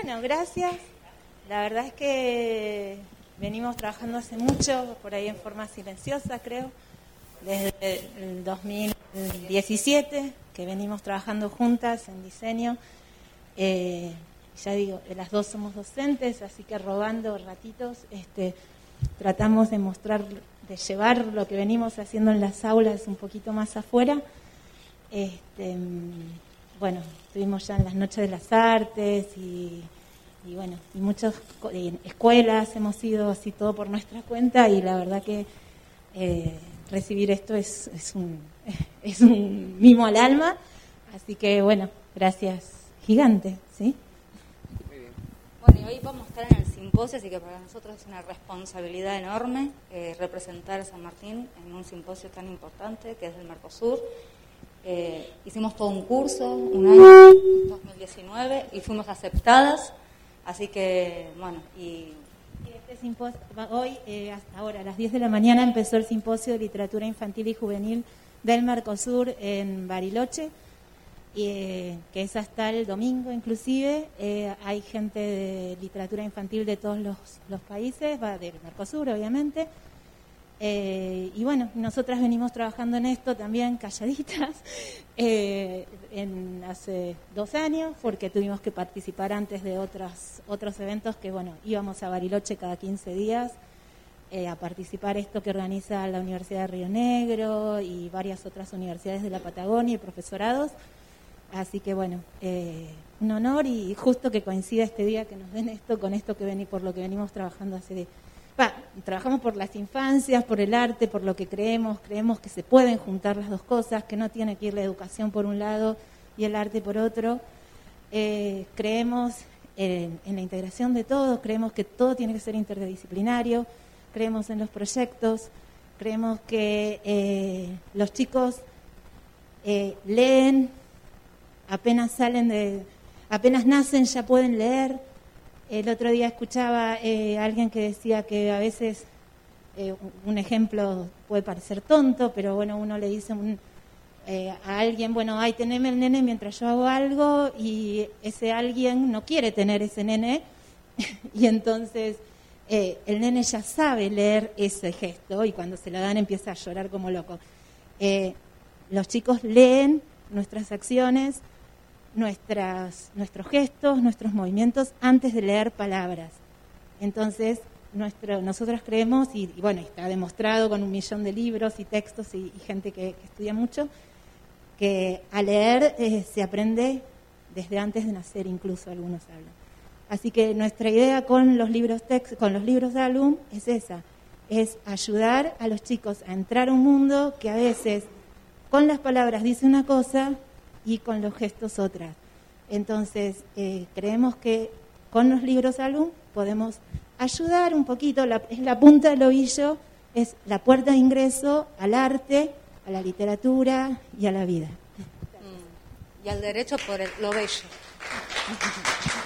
Bueno, gracias. La verdad es que venimos trabajando hace mucho, por ahí en forma silenciosa, creo, desde el 2017, que venimos trabajando juntas en diseño. Ya digo, las dos somos docentes, así que robando ratitos, tratamos de mostrar, de llevar lo que venimos haciendo en las aulas un poquito más afuera. Bueno, estuvimos ya en las Noches de las Artes y bueno, y muchas escuelas hemos ido así todo por nuestra cuenta, y la verdad que recibir esto es un mimo al alma, así que bueno, gracias gigante, ¿sí? Muy bien. Bueno, y hoy vamos a estar en el simposio, así que para nosotros es una responsabilidad enorme representar a San Martín en un simposio tan importante que es del Mercosur. Hicimos todo un curso, un año, 2019, y fuimos aceptadas, así que, bueno, y este simposio, hoy, hasta ahora, a las 10 de la mañana, empezó el simposio de literatura infantil y juvenil del Mercosur en Bariloche, que es hasta el domingo inclusive. Hay gente de literatura infantil de todos los países, va del Mercosur, obviamente. Y bueno, nosotras venimos trabajando en esto también calladitas hace 2 años, porque tuvimos que participar antes de otros eventos que, bueno, íbamos a Bariloche cada 15 días a participar esto que organiza la Universidad de Río Negro y varias otras universidades de la Patagonia y profesorados. Así que bueno, un honor, y justo que coincida este día que nos den esto con esto por lo que venimos trabajando trabajamos por las infancias, por el arte, por lo que creemos que se pueden juntar las dos cosas, que no tiene que ir la educación por un lado y el arte por otro. Creemos en la integración de todo, creemos que todo tiene que ser interdisciplinario, creemos en los proyectos, creemos que los chicos leen, apenas nacen ya pueden leer. El otro día escuchaba a alguien que decía que a veces un ejemplo puede parecer tonto, pero bueno, uno le dice a alguien, bueno, ay, teneme el nene mientras yo hago algo, y ese alguien no quiere tener ese nene, y entonces el nene ya sabe leer ese gesto, y cuando se lo dan empieza a llorar como loco. Los chicos leen nuestras acciones, nuestros gestos, nuestros movimientos antes de leer palabras. Entonces, nosotros creemos, y bueno, está demostrado con 1 millón de libros y textos y gente que estudia mucho, que a leer se aprende desde antes de nacer, incluso algunos hablan. Así que nuestra idea con los libros de Alum es esa, es ayudar a los chicos a entrar a un mundo que a veces con las palabras dice una cosa y con los gestos otras. Entonces, creemos que con los libros Alum podemos ayudar un poquito, es la punta del ovillo, es la puerta de ingreso al arte, a la literatura y a la vida. Y al derecho por lo bello.